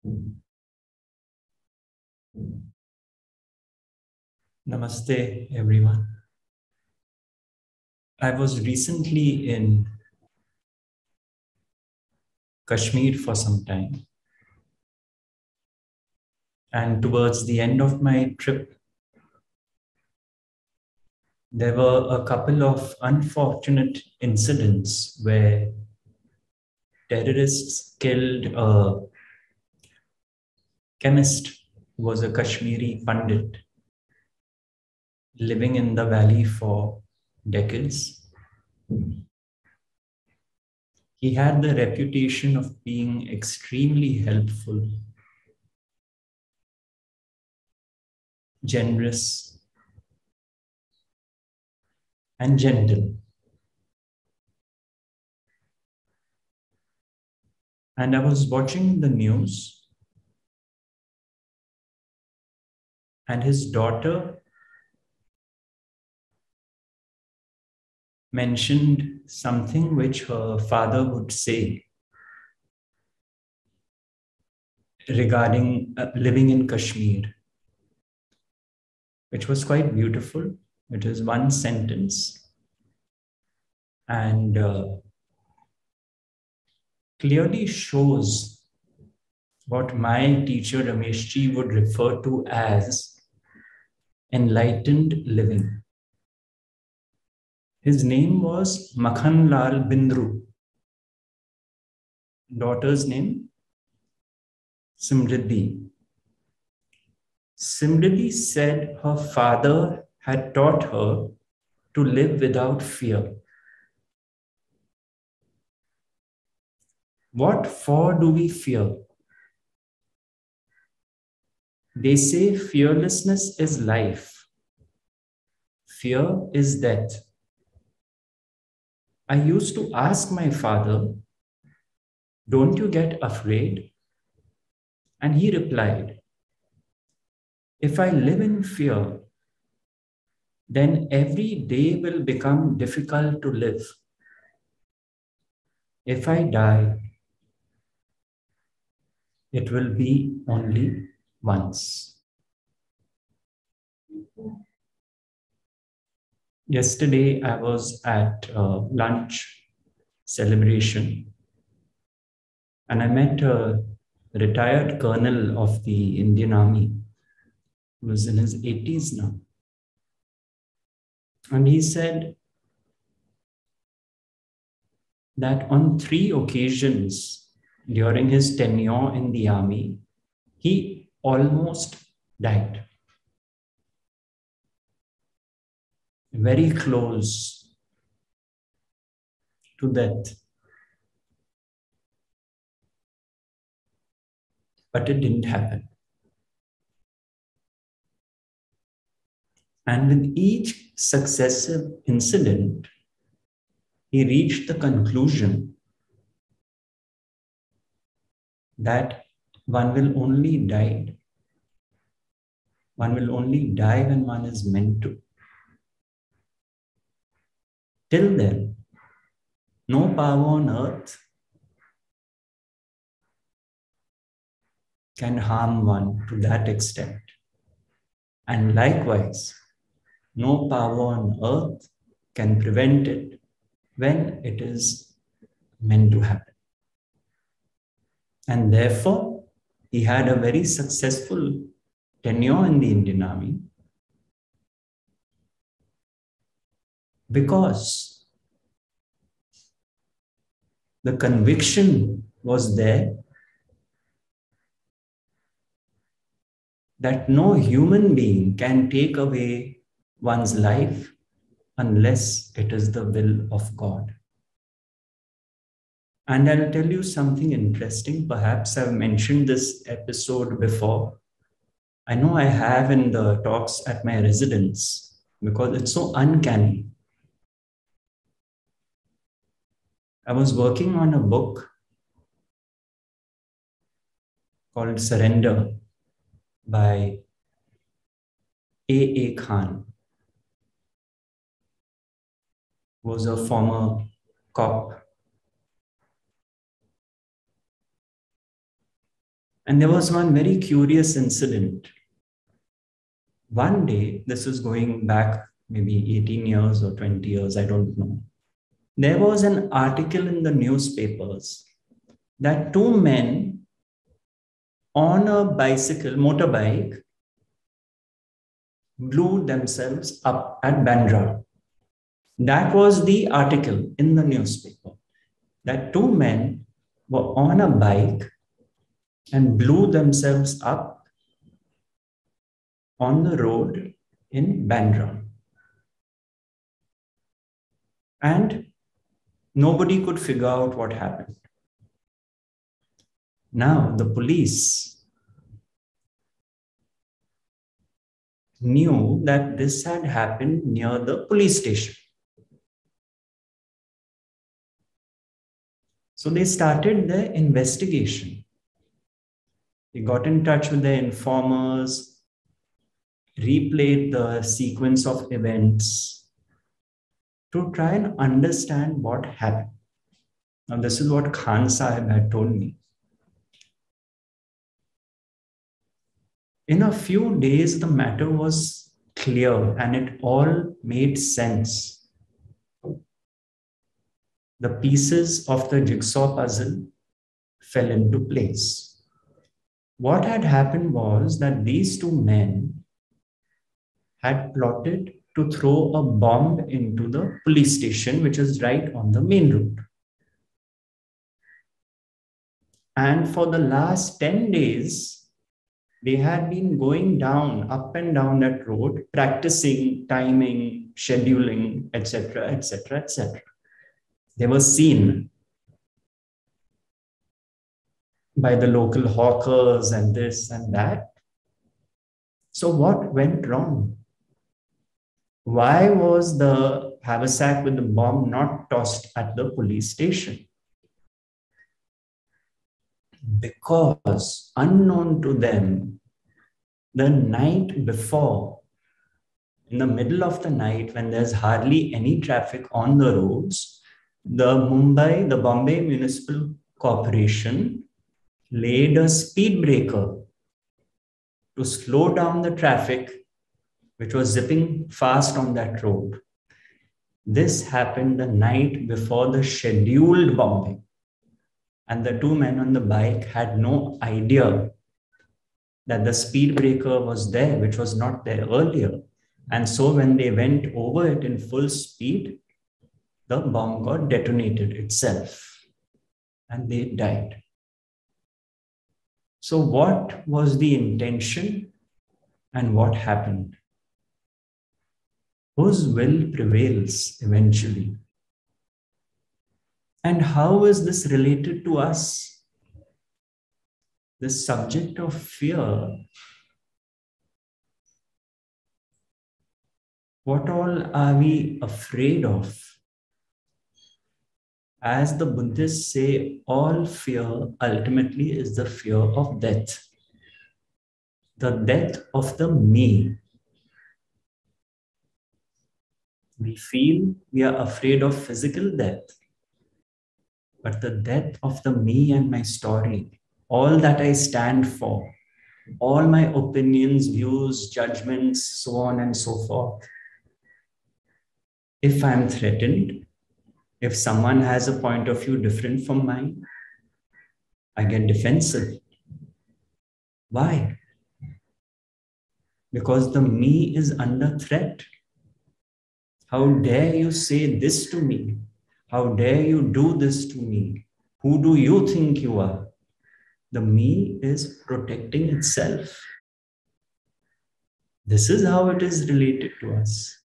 Namaste, everyone. I was recently in Kashmir for some time, and towards the end of my trip, there were a couple of unfortunate incidents where terrorists killed a chemist who was a Kashmiri Pandit living in the valley for decades. He had the reputation of being extremely helpful, generous, and gentle. And I was watching the news, and his daughter mentioned something which her father would say regarding living in Kashmir, which was quite beautiful. It was one sentence and clearly shows what my teacher Rameshji would refer to as enlightened living. His name was Makhan Lal Bindru. Daughter's name, Simriddhi. Simriddhi said her father had taught her to live without fear. What for do we fear? They say fearlessness is life. Fear is death. I used to ask my father, don't you get afraid? And he replied, if I live in fear, then every day will become difficult to live. If I die, it will be only once. Yesterday, I was at a lunch celebration and I met a retired colonel of the Indian Army who was in his 80s now. And he said that on 3 occasions during his tenure in the army, he almost died. Very close to death. But it didn't happen. And with each successive incident, he reached the conclusion that one will only die. One will only die when one is meant to. Till then, no power on earth can harm one to that extent. And likewise, no power on earth can prevent it when it is meant to happen. And therefore, he had a very successful tenure in the Indian Army because the conviction was there that no human being can take away one's life unless it is the will of God. And I'll tell you something interesting. Perhaps I've mentioned this episode before. I know I have in the talks at my residence because it's so uncanny. I was working on a book called Surrender by A. Khan, who was a former cop. And there was one very curious incident. One day, this is going back maybe 18 years or 20 years, I don't know. There was an article in the newspapers that two men on a motorbike, blew themselves up at Bandra. That was the article in the newspaper, that two men were on a bike and blew themselves up on the road in Bandra. And nobody could figure out what happened. Now, the police knew that this had happened near the police station. So they started their investigation. They got in touch with their informers, replayed the sequence of events to try and understand what happened. Now, this is what Khan Sahib had told me. In a few days, the matter was clear and it all made sense. The pieces of the jigsaw puzzle fell into place. What had happened was that these two men had plotted to throw a bomb into the police station, which is right on the main road. And for the last 10 days, they had been going up and down that road, practicing timing, scheduling, etc., etc., etc. They were seen by the local hawkers and this and that. So what went wrong? Why was the haversack with the bomb not tossed at the police station? Because unknown to them, the night before, in the middle of the night when there's hardly any traffic on the roads, the Bombay Municipal Corporation laid a speed breaker to slow down the traffic, which was zipping fast on that road. This happened the night before the scheduled bombing. And the two men on the bike had no idea that the speed breaker was there, which was not there earlier. And so when they went over it in full speed, the bomb got detonated itself and they died. So what was the intention and what happened? Whose will prevails eventually? And how is this related to us? The subject of fear. What all are we afraid of? As the Buddhists say, all fear ultimately is the fear of death. The death of the me. We feel we are afraid of physical death, but the death of the me and my story, all that I stand for, all my opinions, views, judgments, so on and so forth. If I'm threatened, if someone has a point of view different from mine, I get defensive. Why? Because the me is under threat. How dare you say this to me? How dare you do this to me? Who do you think you are? The me is protecting itself. This is how it is related to us.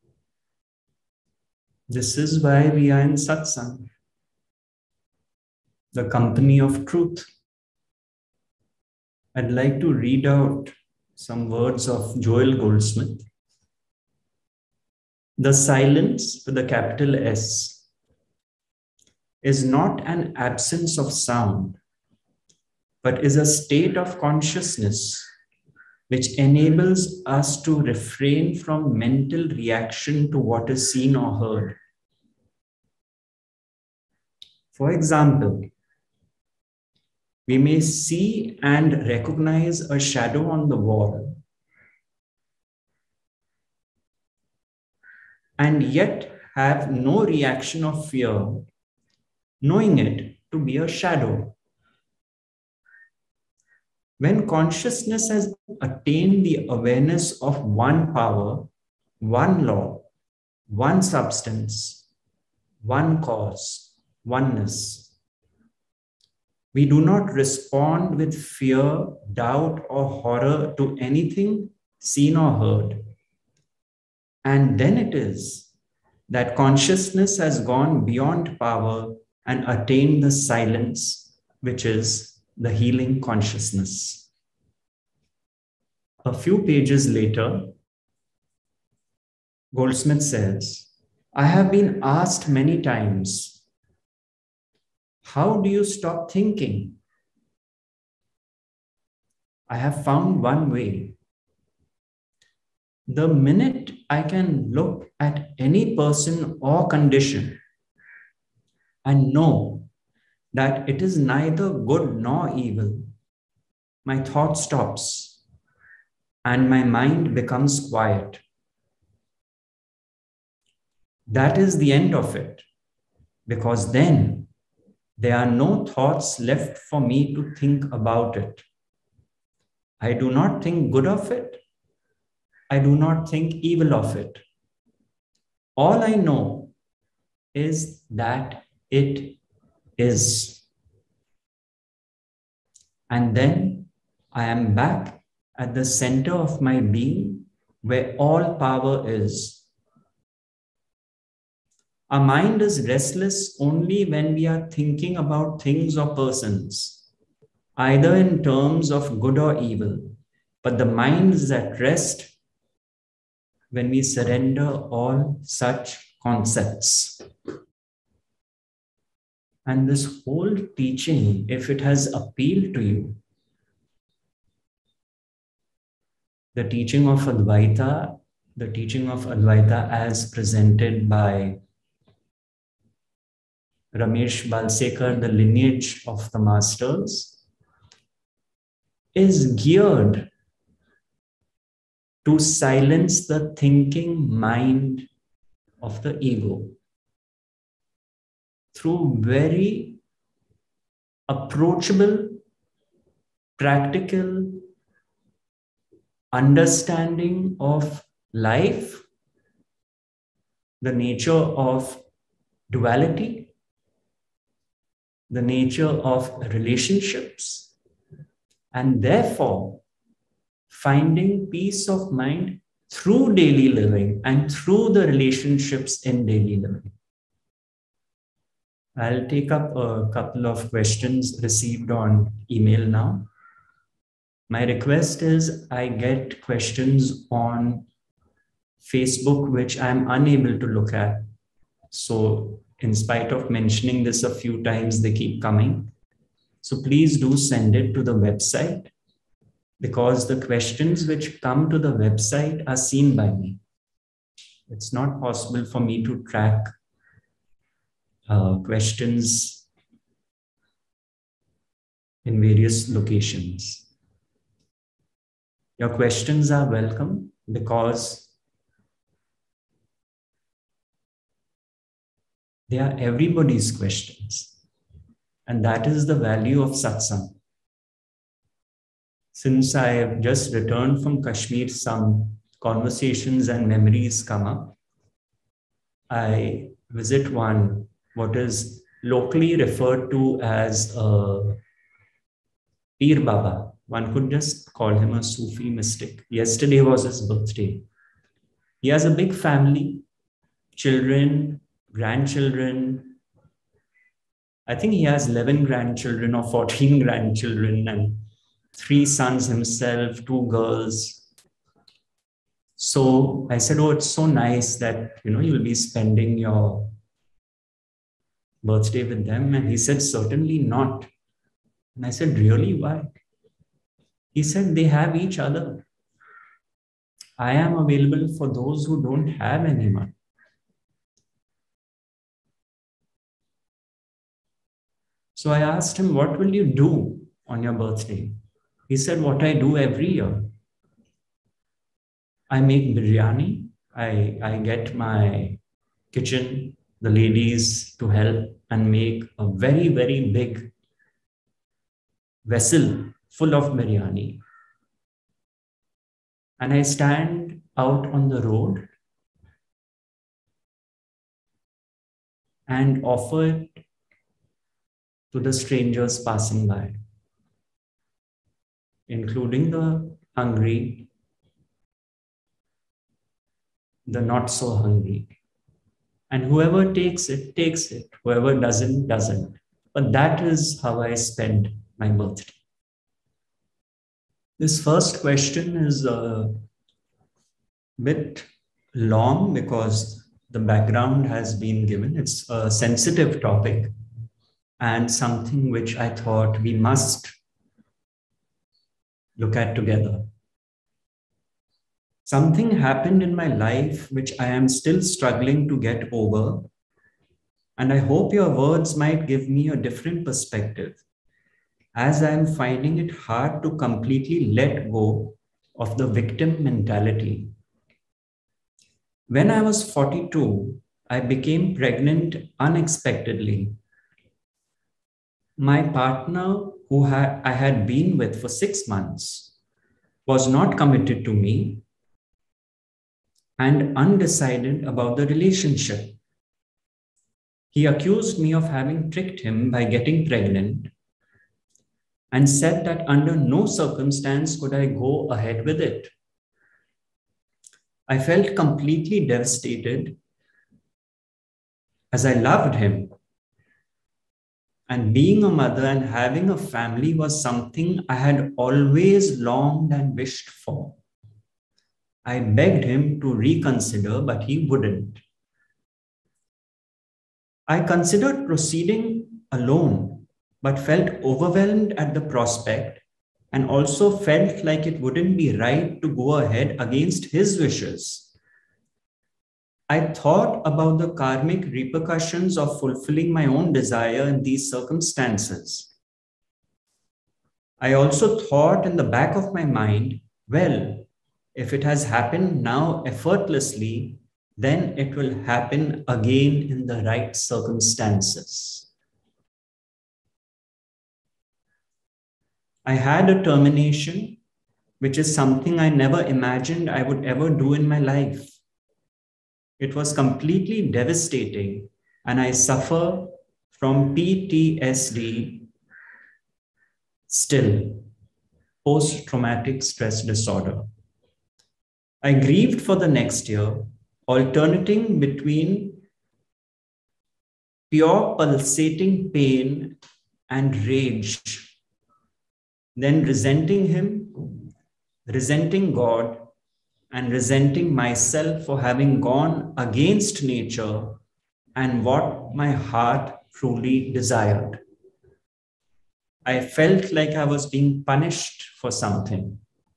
This is why we are in satsang, the company of truth. I'd like to read out some words of Joel Goldsmith. The silence with a capital S is not an absence of sound, but is a state of consciousness which enables us to refrain from mental reaction to what is seen or heard. For example, We may see and recognize a shadow on the wall, and yet have no reaction of fear, knowing it to be a shadow. When consciousness has attained the awareness of one power, one law, one substance, one cause, oneness, we do not respond with fear, doubt, or horror to anything seen or heard. And then it is that consciousness has gone beyond power and attained the silence, which is the healing consciousness. A few pages later, Goldsmith says, I have been asked many times, how do you stop thinking? I have found one way. The minute I can look at any person or condition and know that it is neither good nor evil, my thought stops and my mind becomes quiet. That is the end of it, because then there are no thoughts left for me to think about it. I do not think good of it. I do not think evil of it. All I know is that it is. And then I am back at the center of my being, where all power is. Our mind is restless only when we are thinking about things or persons, either in terms of good or evil. But the mind is at rest when we surrender all such concepts. And this whole teaching, if it has appealed to you, the teaching of Advaita as presented by Ramesh Balsekar, the lineage of the masters, is geared to silence the thinking mind of the ego through very approachable, practical understanding of life, the nature of duality, the nature of relationships, and therefore finding peace of mind through daily living and through the relationships in daily living. I'll take up a couple of questions received on email now. My request is I get questions on Facebook, which I'm unable to look at. So in spite of mentioning this a few times, they keep coming. So please do send it to the website, because the questions which come to the website are seen by me. It's not possible for me to track questions in various locations. Your questions are welcome because they are everybody's questions. And that is the value of satsang. Since I have just returned from Kashmir, some conversations and memories come up. I visit what is locally referred to as Pir Baba. One could just call him a Sufi mystic. Yesterday was his birthday. He has a big family, children, grandchildren. I think he has 11 grandchildren or 14 grandchildren and 3 sons himself, 2 girls. So I said, oh, it's so nice that, you'll be spending your birthday with them. And he said, certainly not. And I said, really, why? He said, they have each other. I am available for those who don't have anyone. So I asked him, what will you do on your birthday? He said, what I do every year. I make biryani. I get my kitchen, the ladies to help and make a very, very big vessel full of biryani. And I stand out on the road and offer it to the strangers passing by, including the hungry, the not so hungry. And whoever takes it, takes it. Whoever doesn't, doesn't. But that is how I spend my birthday. This first question is a bit long because the background has been given. It's a sensitive topic and something which I thought we must look at together. Something happened in my life which I am still struggling to get over, and I hope your words might give me a different perspective, as I am finding it hard to completely let go of the victim mentality. When I was 42, I became pregnant unexpectedly. My partner, who I had been with for 6 months, was not committed to me and undecided about the relationship. He accused me of having tricked him by getting pregnant and said that under no circumstance could I go ahead with it. I felt completely devastated as I loved him. And being a mother and having a family was something I had always longed and wished for. I begged him to reconsider, but he wouldn't. I considered proceeding alone, but felt overwhelmed at the prospect and also felt like it wouldn't be right to go ahead against his wishes. I thought about the karmic repercussions of fulfilling my own desire in these circumstances. I also thought in the back of my mind, well, if it has happened now effortlessly, then it will happen again in the right circumstances. I had a termination, which is something I never imagined I would ever do in my life. It was completely devastating, and I suffer from PTSD still, post-traumatic stress disorder. I grieved for the next year, alternating between pure pulsating pain and rage, then resenting him, resenting God, and resenting myself for having gone against nature and what my heart truly desired. I felt like I was being punished for something.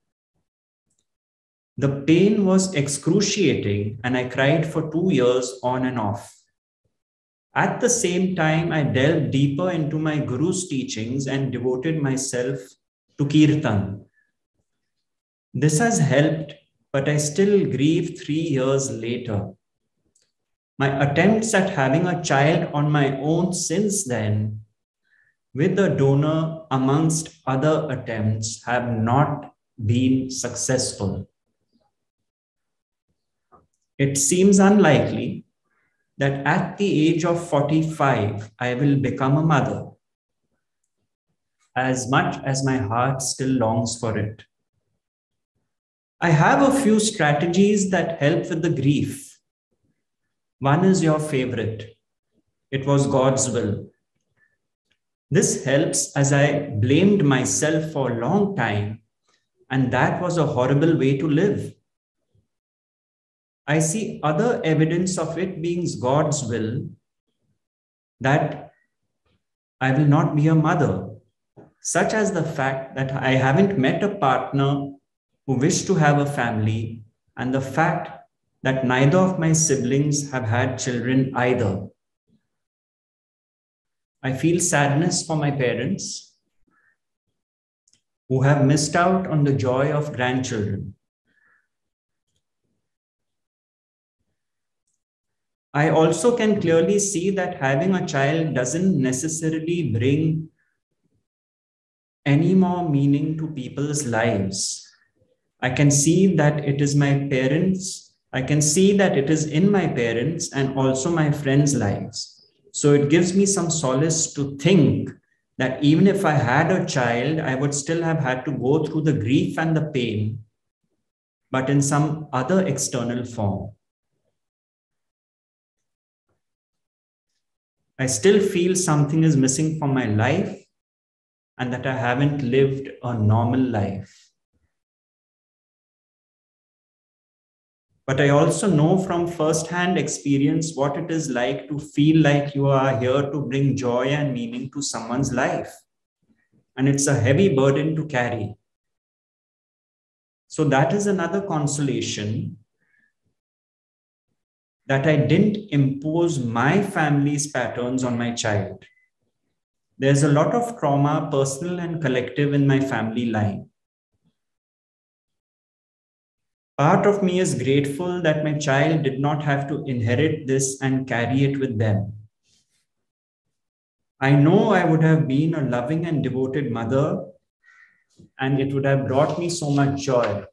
The pain was excruciating, and I cried for 2 years on and off. At the same time, I delved deeper into my guru's teachings and devoted myself to Kirtan. This has helped, but I still grieve 3 years later. My attempts at having a child on my own since then, with a donor amongst other attempts, have not been successful. It seems unlikely that at the age of 45, I will become a mother, as much as my heart still longs for it. I have a few strategies that help with the grief. One is your favorite. It was God's will. This helps as I blamed myself for a long time, and that was a horrible way to live. I see other evidence of it being God's will, that I will not be a mother, such as the fact that I haven't met a partner who wished to have a family, and the fact that neither of my siblings have had children either. I feel sadness for my parents, who have missed out on the joy of grandchildren. I also can clearly see that having a child doesn't necessarily bring any more meaning to people's lives. I can see that it is my parents. I can see that it is in my parents and also my friends' lives. So it gives me some solace to think that even if I had a child, I would still have had to go through the grief and the pain, but in some other external form. I still feel something is missing from my life and that I haven't lived a normal life. But I also know from first-hand experience what it is like to feel like you are here to bring joy and meaning to someone's life. And it's a heavy burden to carry. So that is another consolation, that I didn't impose my family's patterns on my child. There's a lot of trauma, personal and collective, in my family line. Part of me is grateful that my child did not have to inherit this and carry it with them. I know I would have been a loving and devoted mother, and it would have brought me so much joy.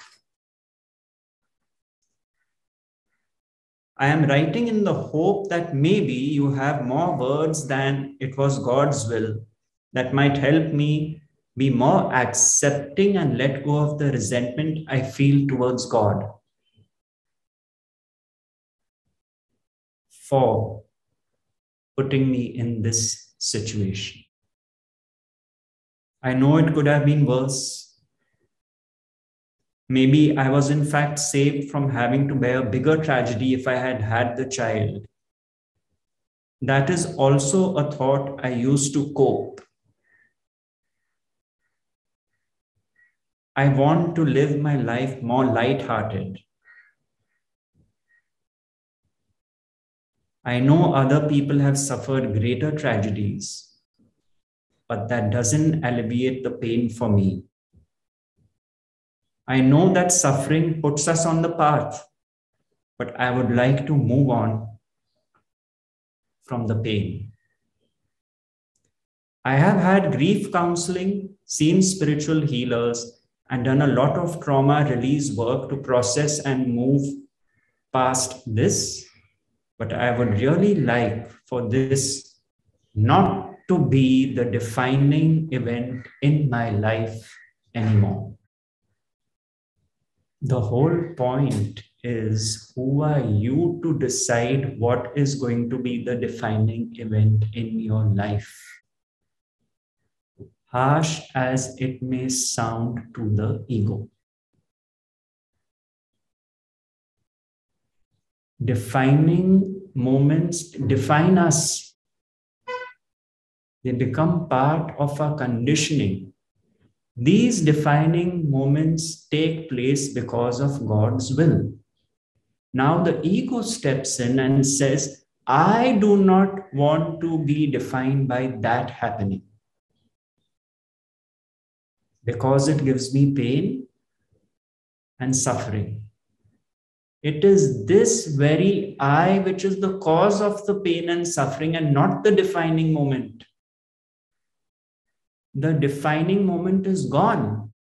I am writing in the hope that maybe you have more words than it was God's will that might help me be more accepting and let go of the resentment I feel towards God for putting me in this situation. I know it could have been worse. Maybe I was in fact saved from having to bear a bigger tragedy if I had had the child. That is also a thought I used to cope. I want to live my life more light-hearted. I know other people have suffered greater tragedies, but that doesn't alleviate the pain for me. I know that suffering puts us on the path, but I would like to move on from the pain. I have had grief counseling, seen spiritual healers, and done a lot of trauma release work to process and move past this. But I would really like for this not to be the defining event in my life anymore. The whole point is, who are you to decide what is going to be the defining event in your life? Harsh as it may sound to the ego. Defining moments define us. They become part of our conditioning. These defining moments take place because of God's will. Now the ego steps in and says, I do not want to be defined by that happening, because it gives me pain and suffering. It is this very I which is the cause of the pain and suffering, and not the defining moment. The defining moment is gone.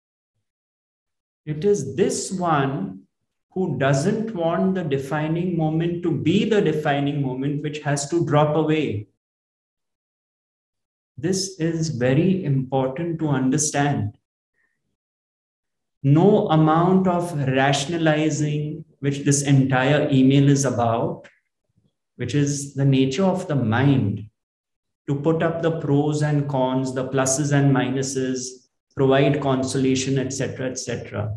It is this one who doesn't want the defining moment to be the defining moment which has to drop away. This is very important to understand. No amount of rationalizing, which this entire email is about, which is the nature of the mind, to put up the pros and cons, the pluses and minuses, provide consolation, etc., etc.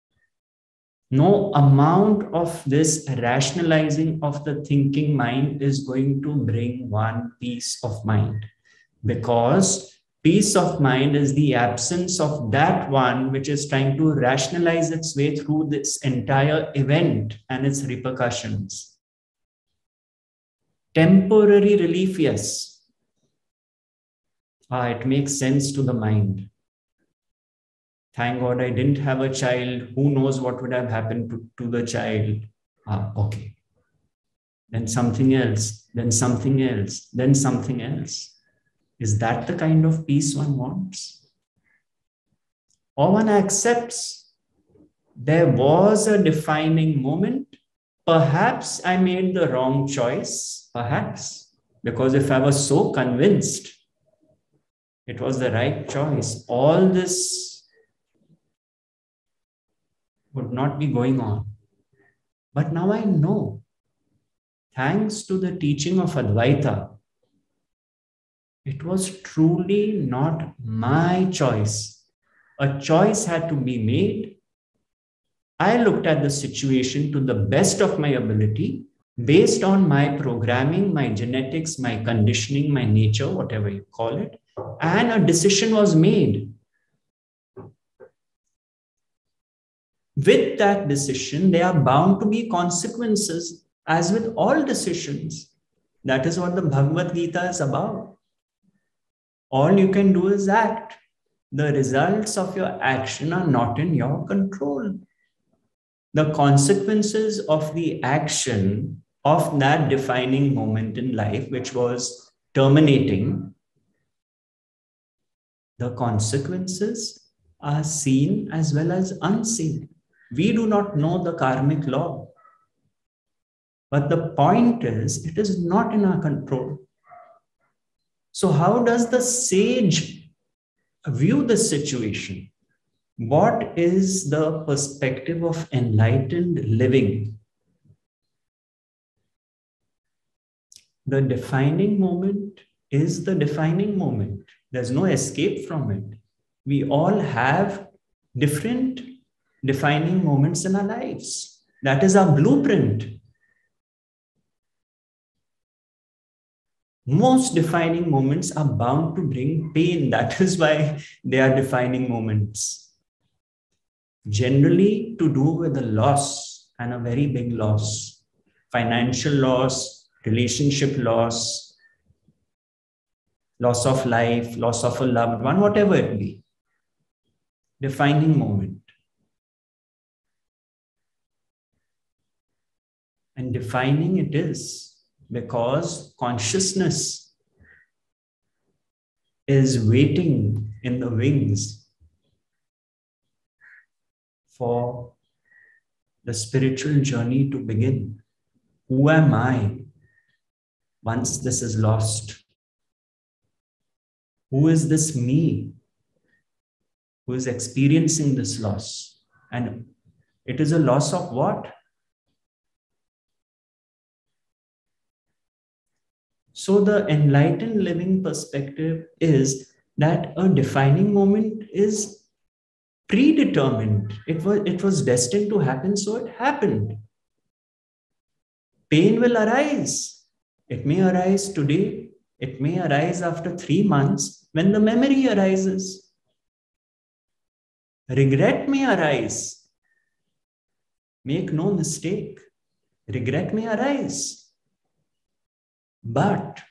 No amount of this rationalizing of the thinking mind is going to bring one peace of mind, because peace of mind is the absence of that one which is trying to rationalize its way through this entire event and its repercussions. Temporary relief, yes. It makes sense to the mind. Thank God I didn't have a child. Who knows what would have happened to the child? Okay. Then something else, then something else, then something else. Is that the kind of peace one wants? Or one accepts there was a defining moment. Perhaps I made the wrong choice. Perhaps. Because if I was so convinced it was the right choice, all this would not be going on. But now I know, thanks to the teaching of Advaita, it was truly not my choice. A choice had to be made. I looked at the situation to the best of my ability, based on my programming, my genetics, my conditioning, my nature, whatever you call it, and a decision was made. With that decision, there are bound to be consequences, as with all decisions. That is what the Bhagavad Gita is about. All you can do is act. The results of your action are not in your control. The consequences of the action of that defining moment in life, which was terminating, the consequences are seen as well as unseen. We do not know the karmic law. But the point is, it is not in our control. So how does the sage view the situation? What is the perspective of enlightened living? The defining moment is the defining moment. There's no escape from it. We all have different defining moments in our lives. That is our blueprint. Most defining moments are bound to bring pain. That is why they are defining moments. Generally to do with a loss, and a very big loss. Financial loss, relationship loss, loss of life, loss of a loved one, whatever it be. Defining moment. And defining it is because consciousness is waiting in the wings for the spiritual journey to begin. Who am I once this is lost? Who is this me who is experiencing this loss? And it is a loss of what? So the enlightened living perspective is that a defining moment is predetermined. It was destined to happen, so it happened. Pain will arise. It may arise today. It may arise after 3 months when the memory arises. Regret may arise. Make no mistake. Regret may arise. But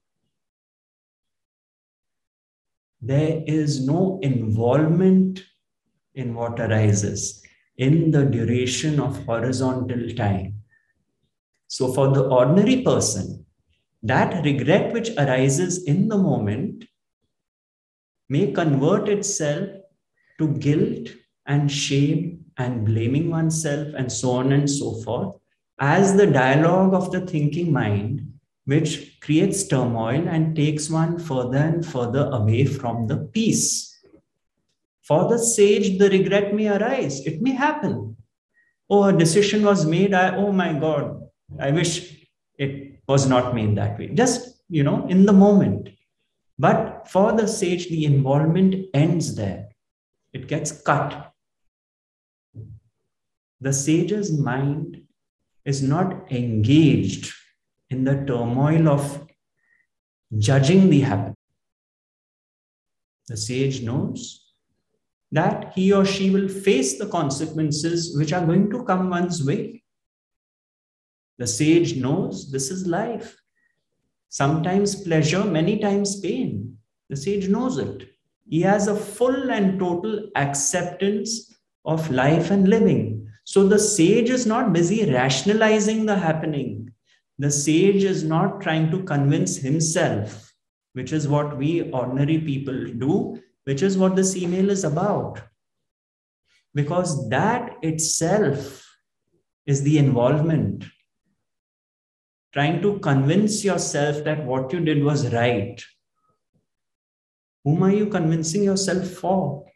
there is no involvement in what arises in the duration of horizontal time. So for the ordinary person, that regret which arises in the moment may convert itself to guilt and shame and blaming oneself and so on and so forth, as the dialogue of the thinking mind, which creates turmoil and takes one further and further away from the peace. For the sage, the regret may arise. It may happen. Oh, a decision was made. Oh my God, I wish it was not made that way. Just, in the moment. But for the sage, the involvement ends there. It gets cut. The sage's mind is not engaged in the turmoil of judging the happening. The sage knows that he or she will face the consequences which are going to come one's way. The sage knows this is life. Sometimes pleasure, many times pain. The sage knows it. He has a full and total acceptance of life and living. So the sage is not busy rationalizing the happening. The sage is not trying to convince himself, which is what we ordinary people do, which is what this email is about. Because that itself is the involvement. Trying to convince yourself that what you did was right. Whom are you convincing yourself for?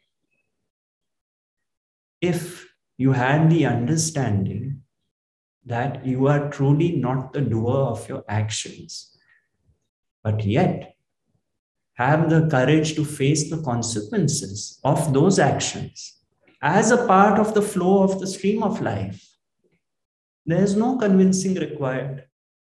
If you had the understanding that you are truly not the doer of your actions, but yet have the courage to face the consequences of those actions as a part of the flow of the stream of life, there is no convincing required.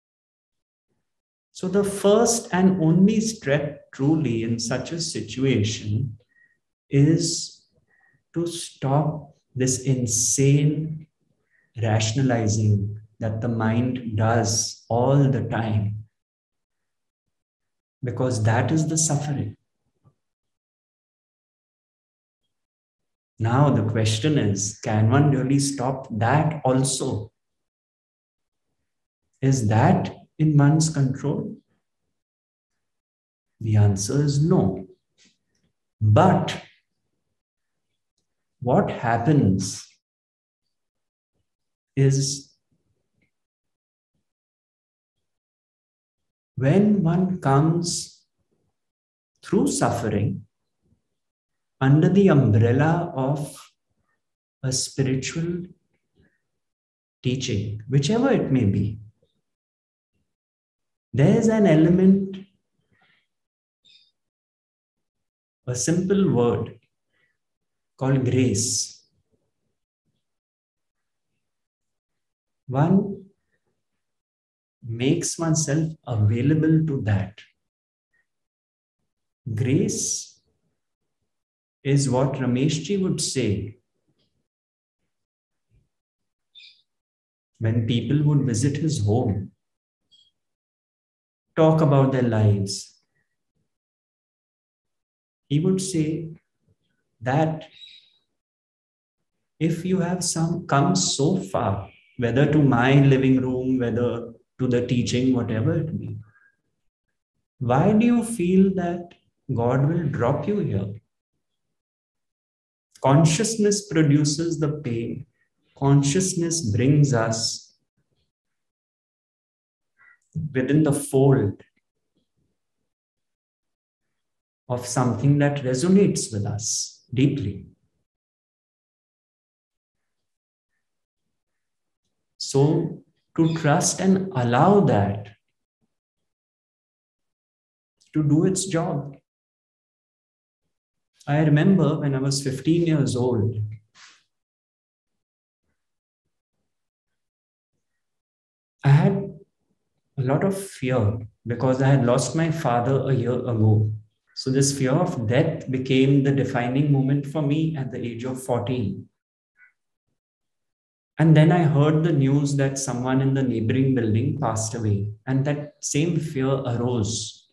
So the first and only step truly in such a situation is to stop this insane rationalizing that the mind does all the time, because that is the suffering. Now the question is, can one really stop that also? Is that in one's control? The answer is no. But what happens is when one comes through suffering under the umbrella of a spiritual teaching, whichever it may be, there's an element, a simple word called grace. One makes oneself available to that. Grace is what Rameshji would say when people would visit his home, talk about their lives. He would say that if you have come so far, whether to my living room, whether to the teaching, whatever it be, why do you feel that God will drop you here? Consciousness produces the pain. Consciousness brings us within the fold of something that resonates with us deeply. So, to trust and allow that to do its job. I remember when I was 15 years old, I had a lot of fear because I had lost my father a year ago. So this fear of death became the defining moment for me at the age of 14. And then I heard the news that someone in the neighboring building passed away, and that same fear arose.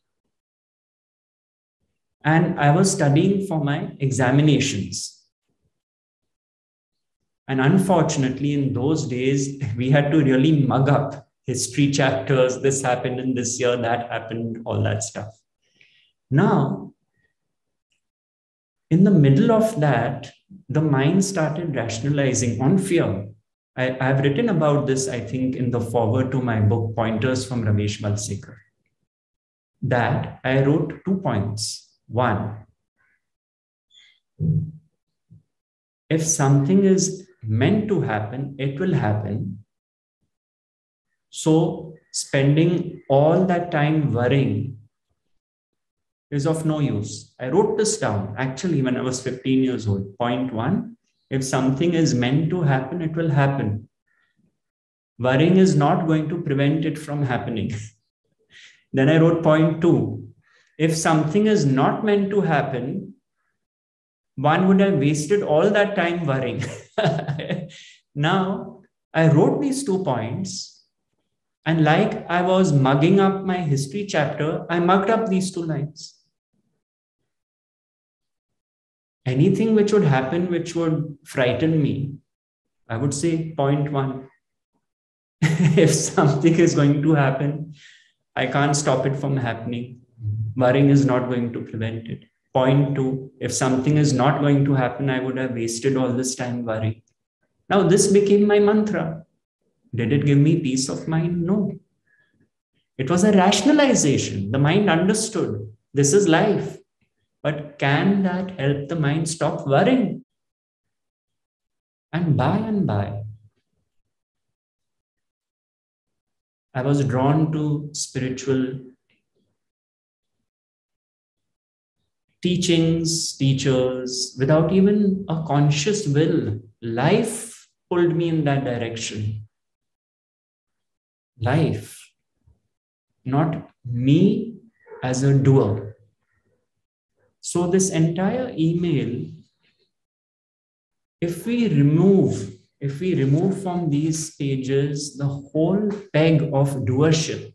And I was studying for my examinations. And unfortunately, in those days, we had to really mug up history chapters. This happened in this year, that happened, all that stuff. Now, in the middle of that, the mind started rationalizing on fear. I've written about this, I think, in the foreword to my book, Pointers from Ramesh Balsekar. That I wrote 2 points. One, if something is meant to happen, it will happen. So spending all that time worrying is of no use. I wrote this down actually when I was 15 years old. Point one, if something is meant to happen, it will happen. Worrying is not going to prevent it from happening. Then I wrote point two, if something is not meant to happen, one would have wasted all that time worrying. Now, I wrote these 2 points, and like I was mugging up my history chapter, I mugged up these 2 lines. Anything which would happen, which would frighten me, I would say point one. If something is going to happen, I can't stop it from happening. Worrying is not going to prevent it. Point two, if something is not going to happen, I would have wasted all this time worrying. Now, this became my mantra. Did it give me peace of mind? No. It was a rationalization. The mind understood this is life. But can that help the mind stop worrying? And by, I was drawn to spiritual teachings, teachers, without even a conscious will. Life pulled me in that direction. Life, not me as a doer. So, this entire email, if we remove from these pages the whole peg of doership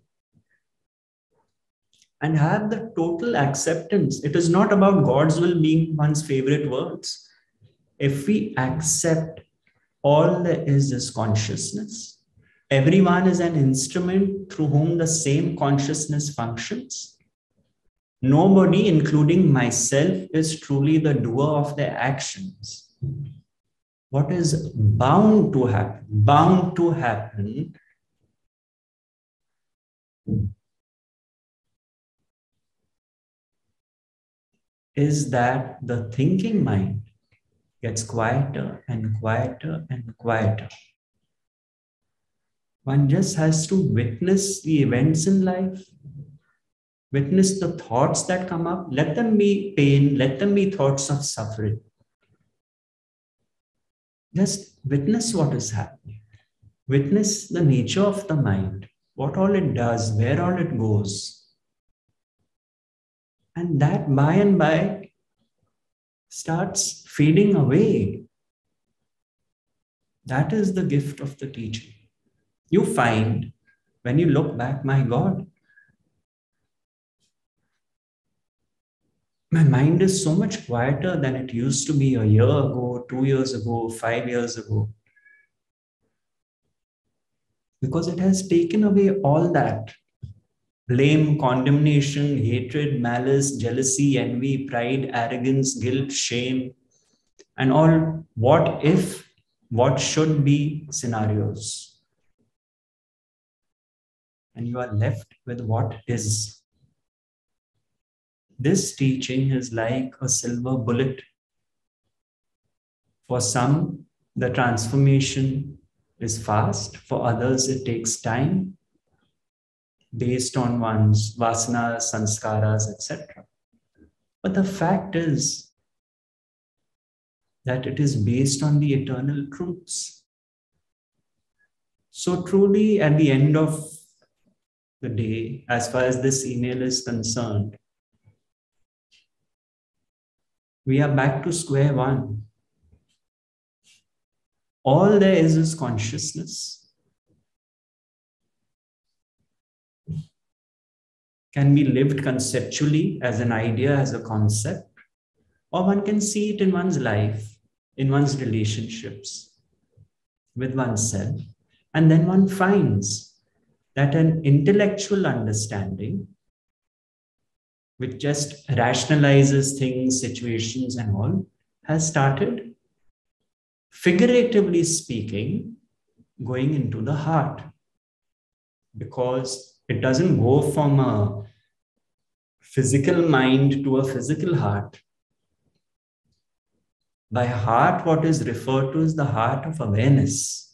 and have the total acceptance, it is not about God's will being one's favorite words. If we accept all there is consciousness, everyone is an instrument through whom the same consciousness functions. Nobody, including myself, is truly the doer of their actions. What is bound to happen? Bound to happen is that the thinking mind gets quieter and quieter and quieter. One just has to witness the events in life, witness the thoughts that come up, let them be pain, let them be thoughts of suffering. Just witness what is happening. Witness the nature of the mind, what all it does, where all it goes. And that by and by starts fading away. That is the gift of the teaching. You find when you look back, my God, my mind is so much quieter than it used to be a year ago, 2 years ago, 5 years ago. Because it has taken away all that blame, condemnation, hatred, malice, jealousy, envy, pride, arrogance, guilt, shame, and all what if, what should be scenarios. And you are left with what is. This teaching is like a silver bullet. For some, the transformation is fast. For others, it takes time based on one's vasanas, sanskaras, etc. But the fact is that it is based on the eternal truths. So truly, at the end of the day, as far as this email is concerned, we are back to square one. All there is consciousness. Can be lived conceptually as an idea, as a concept, or one can see it in one's life, in one's relationships with oneself, and then one finds that an intellectual understanding, which just rationalizes things, situations, and all, has started, figuratively speaking, going into the heart. Because it doesn't go from a physical mind to a physical heart. By heart, what is referred to is the heart of awareness.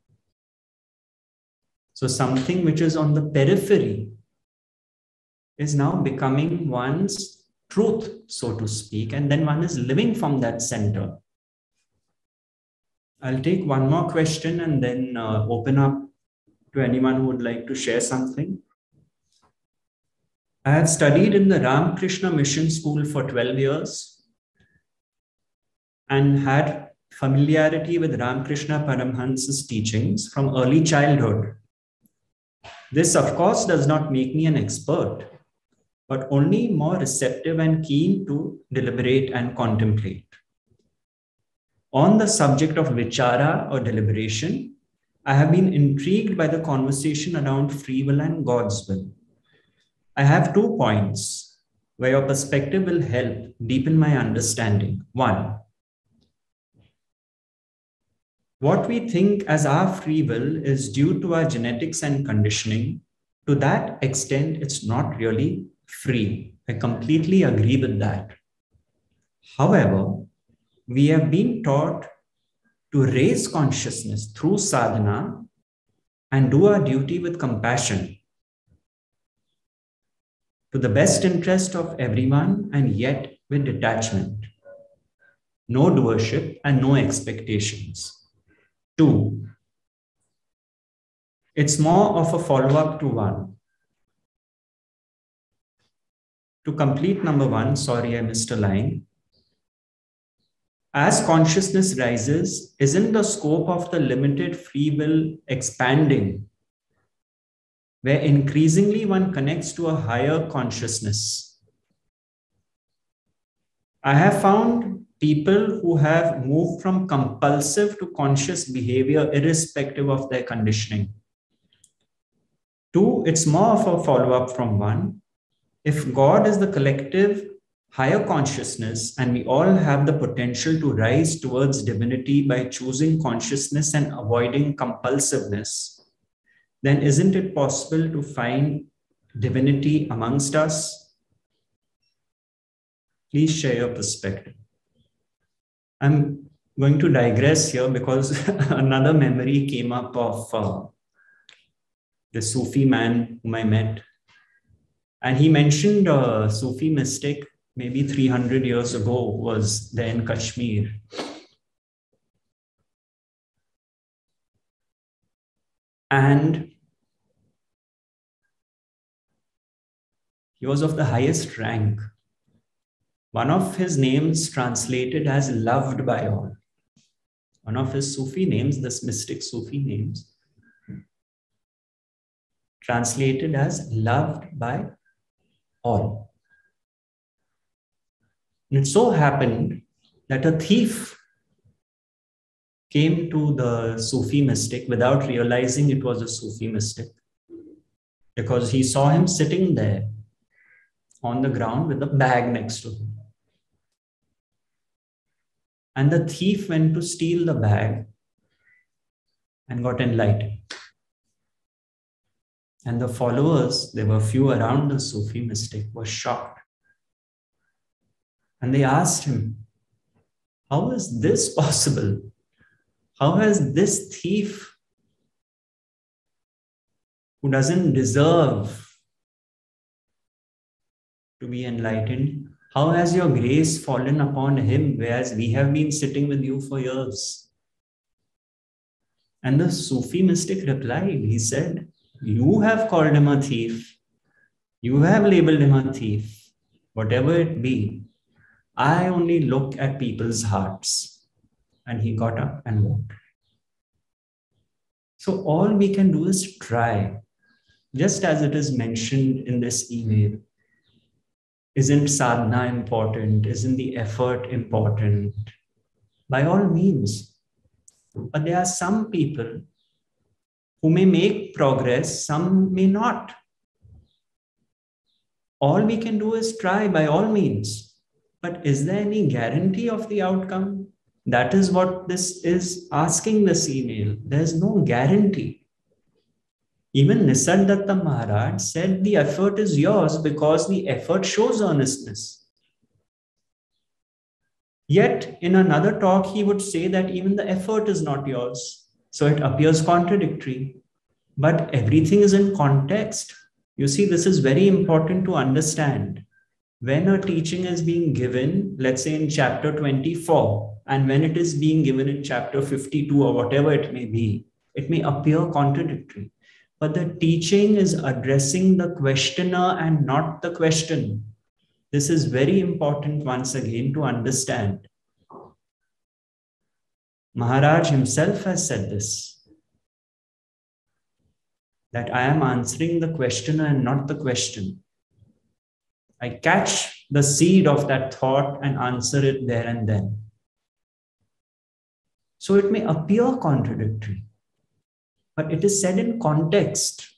So something which is on the periphery is now becoming one's truth, so to speak, and then one is living from that center. I'll take one more question and then open up to anyone who would like to share something. I had studied in the Ramakrishna Mission School for 12 years and had familiarity with Ramakrishna Paramhansa's teachings from early childhood. This, of course, does not make me an expert, but only more receptive and keen to deliberate and contemplate. On the subject of vichara or deliberation, I have been intrigued by the conversation around free will and God's will. I have 2 points where your perspective will help deepen my understanding. 1, what we think as our free will is due to our genetics and conditioning. To that extent, it's not really free. I completely agree with that. However, we have been taught to raise consciousness through sadhana and do our duty with compassion to the best interest of everyone and yet with detachment. No doership and no expectations. 2, it's more of a follow-up to 1. To complete number 1, sorry, I missed a line. As consciousness rises, isn't the scope of the limited free will expanding, where increasingly one connects to a higher consciousness? I have found people who have moved from compulsive to conscious behavior irrespective of their conditioning. 2, it's more of a follow-up from 1. If God is the collective higher consciousness and we all have the potential to rise towards divinity by choosing consciousness and avoiding compulsiveness, then isn't it possible to find divinity amongst us? Please share your perspective. I'm going to digress here because another memory came up of the Sufi man whom I met. And he mentioned a Sufi mystic, maybe 300 years ago, was there in Kashmir. And he was of the highest rank. One of his names translated as loved by all. One of his Sufi names, this mystic Sufi names, translated as loved by all. And it so happened that a thief came to the Sufi mystic without realizing it was a Sufi mystic, because he saw him sitting there on the ground with a bag next to him. And the thief went to steal the bag and got enlightened. And the followers, there were few around the Sufi mystic, were shocked. And they asked him, how is this possible? How has this thief, who doesn't deserve to be enlightened, how has your grace fallen upon him, whereas we have been sitting with you for years? And the Sufi mystic replied, he said, you have called him a thief. You have labeled him a thief. Whatever it be, I only look at people's hearts. And he got up and walked. So all we can do is try. Just as it is mentioned in this email, isn't sadhana important? Isn't the effort important? By all means. But there are some people who may make progress, some may not. All we can do is try by all means. But is there any guarantee of the outcome? That is what this is asking this email. There's no guarantee. Even Nisargadatta Maharaj said the effort is yours because the effort shows earnestness. Yet in another talk, he would say that even the effort is not yours. So it appears contradictory. But everything is in context. You see, this is very important to understand. When a teaching is being given, let's say in chapter 24, and when it is being given in chapter 52 or whatever it may appear contradictory. But the teaching is addressing the questioner and not the question. This is very important once again to understand. Maharaj himself has said this, that I am answering the questioner and not the question. I catch the seed of that thought and answer it there and then. So it may appear contradictory, but it is said in context.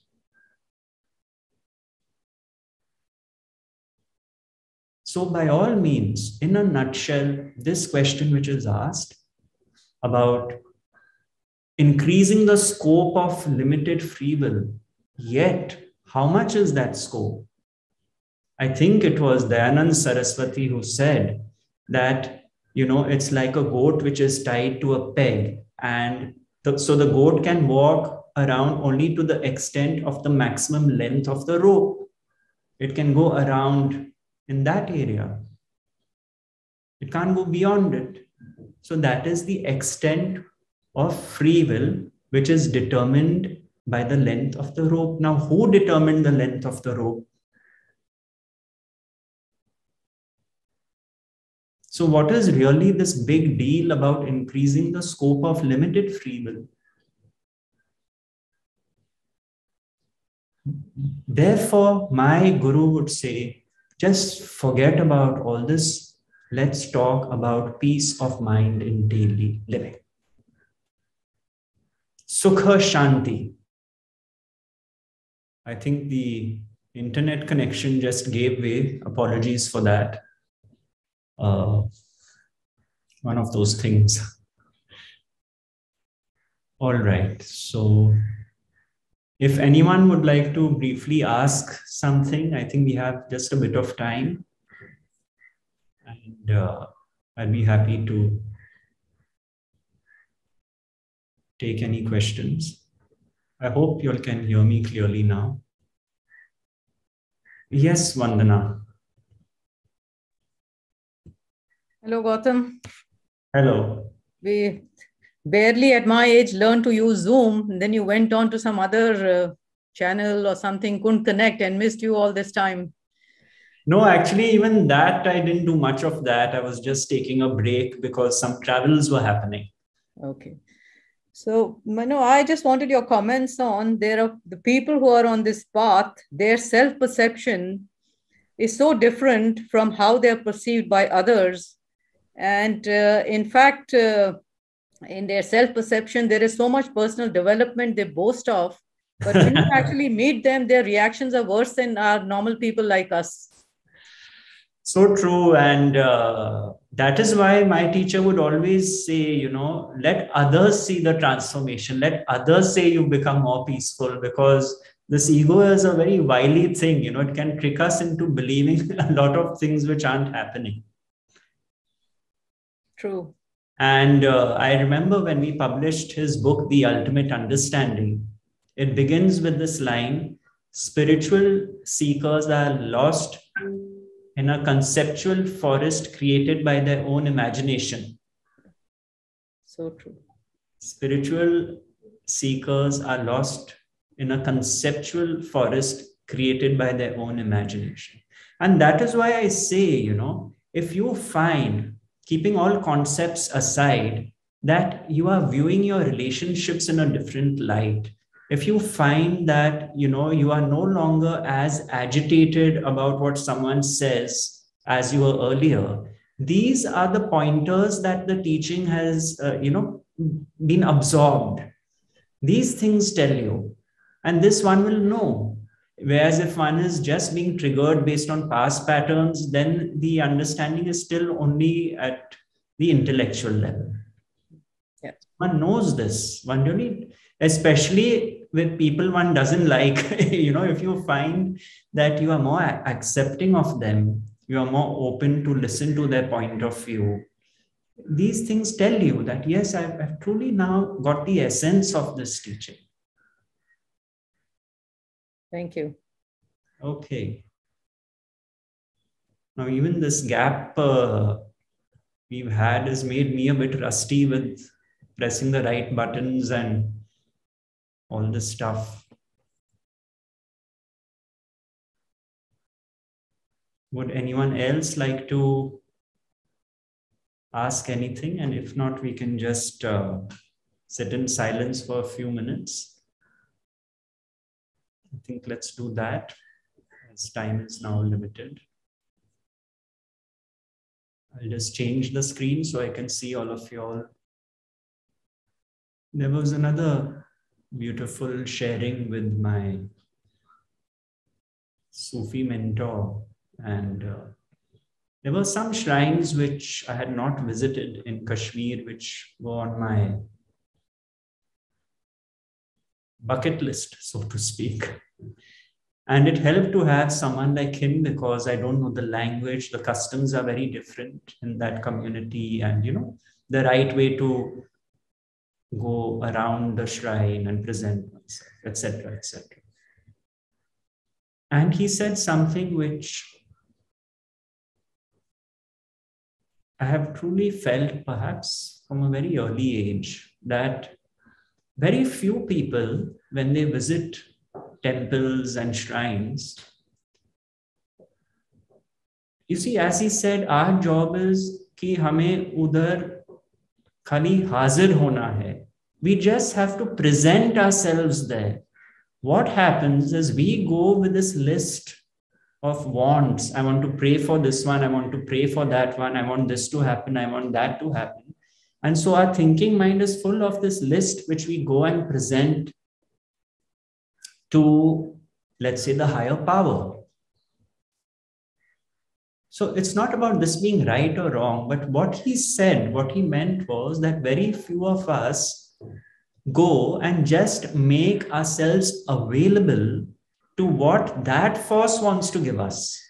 So by all means, in a nutshell, this question which is asked about increasing the scope of limited free will, yet how much is that scope? I think it was Dayanand Saraswati who said that, it's like a goat which is tied to a peg, and so the goat can walk around only to the extent of the maximum length of the rope. It can go around in that area. It can't go beyond it. So that is the extent of free will, which is determined by the length of the rope. Now, who determined the length of the rope? So what is really this big deal about increasing the scope of limited free will? Therefore, my guru would say, just forget about all this. Let's talk about peace of mind in daily living. Sukha Shanti. I think the internet connection just gave way. Apologies for that. One of those things. All right. So if anyone would like to briefly ask something, I think we have just a bit of time. And I'll be happy to take any questions. I hope you all can hear me clearly now. Yes, Vandana. Hello, Gautam. Hello. We barely at my age learned to use Zoom. Then you went on to some other channel or something, couldn't connect and missed you all this time. No, actually, even that, I didn't do much of that. I was just taking a break because some travels were happening. Okay. So, I just wanted your comments on the people who are on this path, their self-perception is so different from how they're perceived by others. And in fact, in their self-perception, there is so much personal development they boast of. But when you actually meet them, their reactions are worse than our normal people like us. So true. And that is why my teacher would always say, let others see the transformation. Let others say you become more peaceful, because this ego is a very wily thing. It can trick us into believing a lot of things which aren't happening. True. And I remember when we published his book, The Ultimate Understanding, it begins with this line: spiritual seekers are lost in a conceptual forest created by their own imagination. So true. Spiritual seekers are lost in a conceptual forest created by their own imagination. And that is why I say, if you find, keeping all concepts aside, that you are viewing your relationships in a different light, if you find that you are no longer as agitated about what someone says as you were earlier, these are the pointers that the teaching has been absorbed. These things tell you, and this one will know. Whereas if one is just being triggered based on past patterns, then the understanding is still only at the intellectual level. Yeah. One knows this. One really, especially with people one doesn't like, if you find that you are more accepting of them, you are more open to listen to their point of view, these things tell you that, yes, I've truly now got the essence of this teaching. Thank you. Okay. Now, even this gap we've had has made me a bit rusty with pressing the right buttons and all this stuff. Would anyone else like to ask anything? And if not, we can just sit in silence for a few minutes. I think let's do that, as time is now limited. I'll just change the screen so I can see all of you all There was another beautiful sharing with my Sufi mentor, and there were some shrines which I had not visited in Kashmir, which were on my bucket list, so to speak. And it helped to have someone like him, because I don't know the language, the customs are very different in that community, and the right way to go around the shrine and present myself, etc., etc. And he said something which I have truly felt, perhaps from a very early age, that very few people, when they visit temples and shrines, you see, as he said, our job is कि हमें उधर खाली हाजिर होना है. We just have to present ourselves there. What happens is we go with this list of wants. I want to pray for this one. I want to pray for that one. I want this to happen. I want that to happen. And so our thinking mind is full of this list, which we go and present to, let's say, the higher power. So it's not about this being right or wrong, but what he said, what he meant was that very few of us go and just make ourselves available to what that force wants to give us.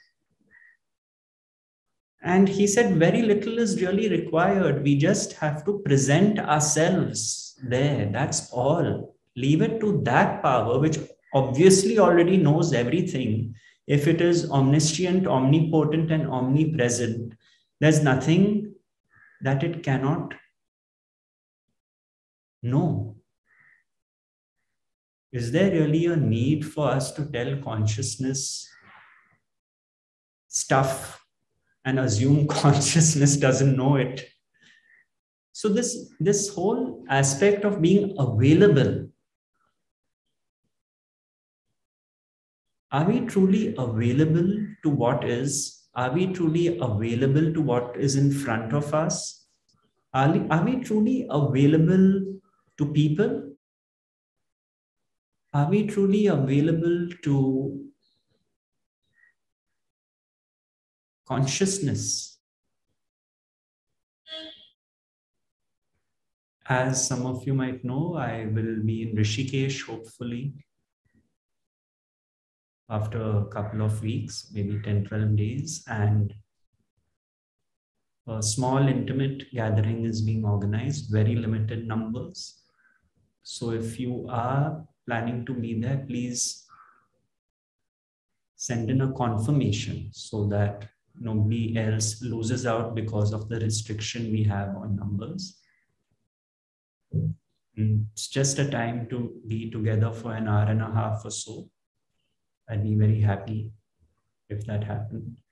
And he said very little is really required. We just have to present ourselves there. That's all. Leave it to that power, which obviously already knows everything. If it is omniscient, omnipotent, and omnipresent, there's nothing that it cannot know. Is there really a need for us to tell consciousness stuff and assume consciousness doesn't know it? So this whole aspect of being available, are we truly available to what is? Are we truly available to what is in front of us? Are we truly available to people? Are we truly available to consciousness? As some of you might know, I will be in Rishikesh, hopefully, after a couple of weeks, maybe 10, 12 days, and a small intimate gathering is being organized, very limited numbers. So if you are planning to be there, please send in a confirmation so that nobody else loses out because of the restriction we have on numbers. It's just a time to be together for an hour and a half or so. I'd be very happy if that happened.